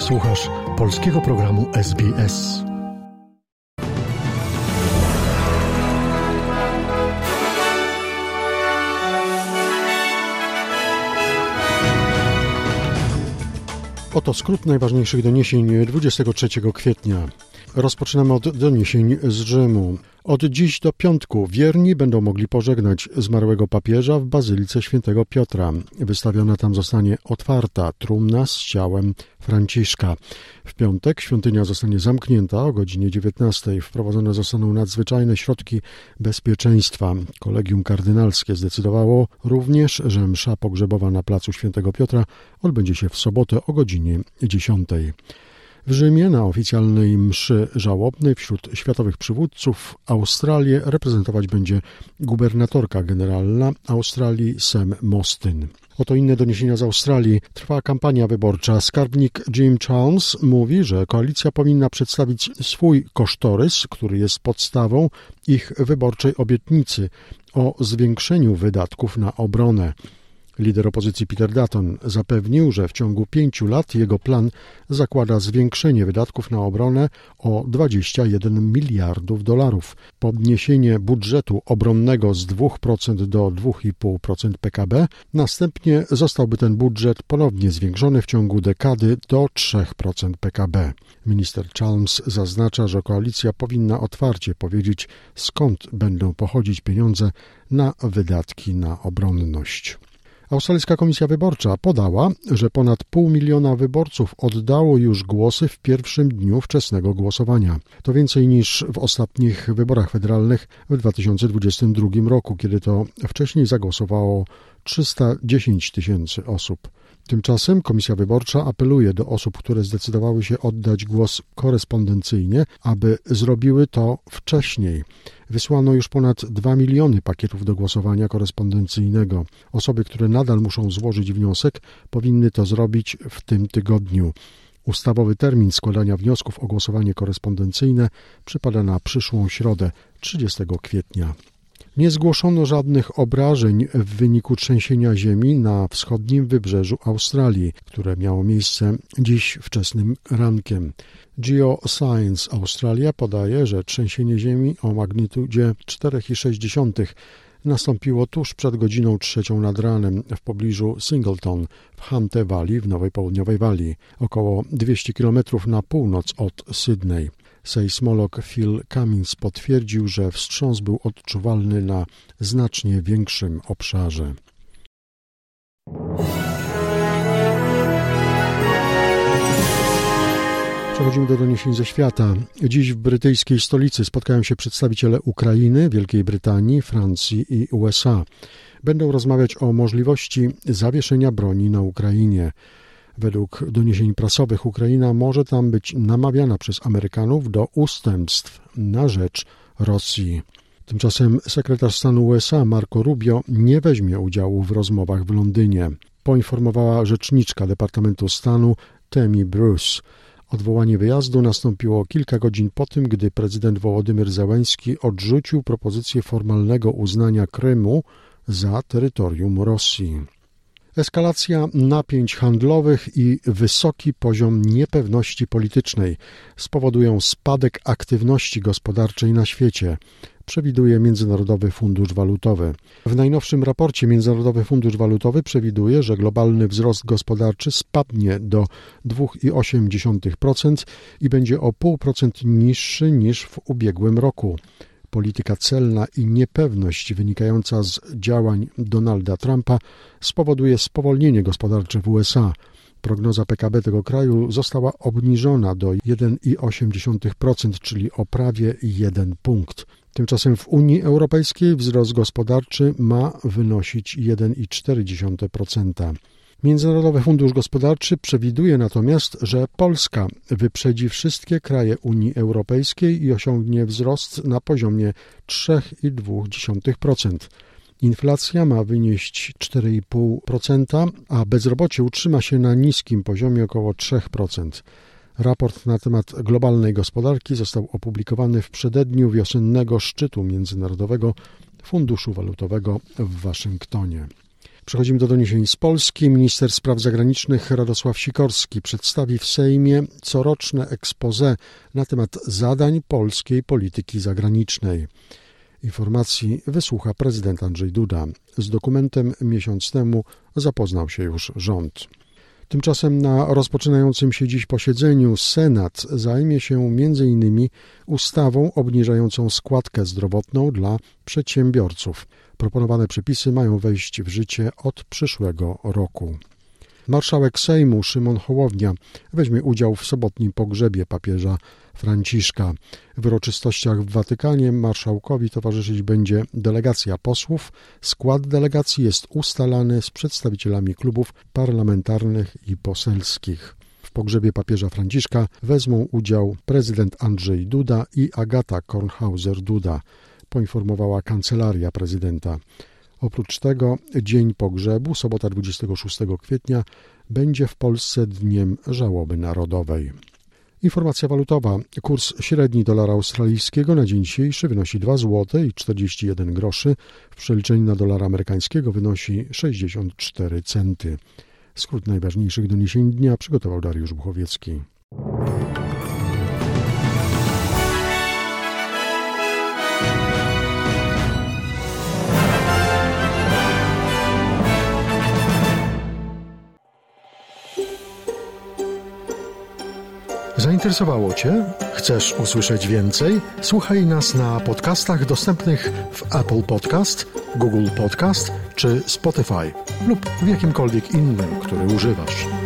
Słuchasz polskiego programu SBS. Oto skrót najważniejszych doniesień 23 kwietnia. Rozpoczynamy od doniesień z Rzymu. Od dziś do piątku wierni będą mogli pożegnać zmarłego papieża w Bazylice Świętego Piotra. Wystawiona tam zostanie otwarta trumna z ciałem Franciszka. W piątek świątynia zostanie zamknięta o godzinie 19. Wprowadzone zostaną nadzwyczajne środki bezpieczeństwa. Kolegium kardynalskie zdecydowało również, że msza pogrzebowa na placu Świętego Piotra odbędzie się w sobotę o godzinie 10. W Rzymie na oficjalnej mszy żałobnej wśród światowych przywódców Australię reprezentować będzie gubernatorka generalna Australii Sam Mostyn. Oto inne doniesienia z Australii. Trwa kampania wyborcza. Skarbnik Jim Chalmers mówi, że koalicja powinna przedstawić swój kosztorys, który jest podstawą ich wyborczej obietnicy o zwiększeniu wydatków na obronę. Lider opozycji Peter Dutton zapewnił, że w ciągu 5 lat jego plan zakłada zwiększenie wydatków na obronę o $21 miliardów. Podniesienie budżetu obronnego z 2% do 2,5% PKB. Następnie zostałby ten budżet ponownie zwiększony w ciągu dekady do 3% PKB. Minister Chalmers zaznacza, że koalicja powinna otwarcie powiedzieć, skąd będą pochodzić pieniądze na wydatki na obronność. Australijska Komisja Wyborcza podała, że ponad 500 000 wyborców oddało już głosy w pierwszym dniu wczesnego głosowania. To więcej niż w ostatnich wyborach federalnych w 2022 roku, kiedy to wcześniej zagłosowało 310 000 osób. Tymczasem Komisja Wyborcza apeluje do osób, które zdecydowały się oddać głos korespondencyjnie, aby zrobiły to wcześniej. Wysłano już ponad 2 miliony pakietów do głosowania korespondencyjnego. Osoby, które nadal muszą złożyć wniosek, powinny to zrobić w tym tygodniu. Ustawowy termin składania wniosków o głosowanie korespondencyjne przypada na przyszłą środę, 30 kwietnia. Nie zgłoszono żadnych obrażeń w wyniku trzęsienia ziemi na wschodnim wybrzeżu Australii, które miało miejsce dziś wczesnym rankiem. Geoscience Australia podaje, że trzęsienie ziemi o magnitudzie 4,6 nastąpiło tuż przed godziną 3 nad ranem w pobliżu Singleton w Hunter Valley w Nowej Południowej Walii, około 200 km na północ od Sydney. Sejsmolog Phil Cummins potwierdził, że wstrząs był odczuwalny na znacznie większym obszarze. Przechodzimy do doniesień ze świata. Dziś w brytyjskiej stolicy spotkają się przedstawiciele Ukrainy, Wielkiej Brytanii, Francji i USA. Będą rozmawiać o możliwości zawieszenia broni na Ukrainie. Według doniesień prasowych Ukraina może tam być namawiana przez Amerykanów do ustępstw na rzecz Rosji. Tymczasem sekretarz stanu USA Marco Rubio nie weźmie udziału w rozmowach w Londynie, poinformowała rzeczniczka Departamentu Stanu Tammy Bruce. Odwołanie wyjazdu nastąpiło kilka godzin po tym, gdy prezydent Wołodymyr Zełenski odrzucił propozycję formalnego uznania Krymu za terytorium Rosji. Eskalacja napięć handlowych i wysoki poziom niepewności politycznej spowodują spadek aktywności gospodarczej na świecie, przewiduje Międzynarodowy Fundusz Walutowy. W najnowszym raporcie Międzynarodowy Fundusz Walutowy przewiduje, że globalny wzrost gospodarczy spadnie do 2,8% i będzie o 0,5% niższy niż w ubiegłym roku. Polityka celna i niepewność wynikająca z działań Donalda Trumpa spowoduje spowolnienie gospodarcze w USA. Prognoza PKB tego kraju została obniżona do 1,8%, czyli o prawie 1 punkt. Tymczasem w Unii Europejskiej wzrost gospodarczy ma wynosić 1,4%. Międzynarodowy Fundusz Gospodarczy przewiduje natomiast, że Polska wyprzedzi wszystkie kraje Unii Europejskiej i osiągnie wzrost na poziomie 3,2%. Inflacja ma wynieść 4,5%, a bezrobocie utrzyma się na niskim poziomie około 3%. Raport na temat globalnej gospodarki został opublikowany w przededniu wiosennego szczytu Międzynarodowego Funduszu Walutowego w Waszyngtonie. Przechodzimy do doniesień z Polski. Minister spraw zagranicznych Radosław Sikorski przedstawi w Sejmie coroczne exposé na temat zadań polskiej polityki zagranicznej. Informacji wysłucha prezydent Andrzej Duda. Z dokumentem miesiąc temu zapoznał się już rząd. Tymczasem na rozpoczynającym się dziś posiedzeniu Senat zajmie się m.in. ustawą obniżającą składkę zdrowotną dla przedsiębiorców. Proponowane przepisy mają wejść w życie od przyszłego roku. Marszałek Sejmu Szymon Hołownia weźmie udział w sobotnim pogrzebie papieża Franciszka. W uroczystościach w Watykanie marszałkowi towarzyszyć będzie delegacja posłów. Skład delegacji jest ustalany z przedstawicielami klubów parlamentarnych i poselskich. W pogrzebie papieża Franciszka wezmą udział prezydent Andrzej Duda i Agata Kornhauser-Duda, poinformowała kancelaria prezydenta. Oprócz tego dzień pogrzebu, sobota 26 kwietnia, będzie w Polsce dniem żałoby narodowej. Informacja walutowa. Kurs średni dolara australijskiego na dzień dzisiejszy wynosi 2 zł i 41 groszy. W przeliczeniu na dolara amerykańskiego wynosi 64 centy. Skrót najważniejszych doniesień dnia przygotował Dariusz Buchowiecki. Zainteresowało Cię? Chcesz usłyszeć więcej? Słuchaj nas na podcastach dostępnych w Apple Podcast, Google Podcast czy Spotify lub w jakimkolwiek innym, który używasz.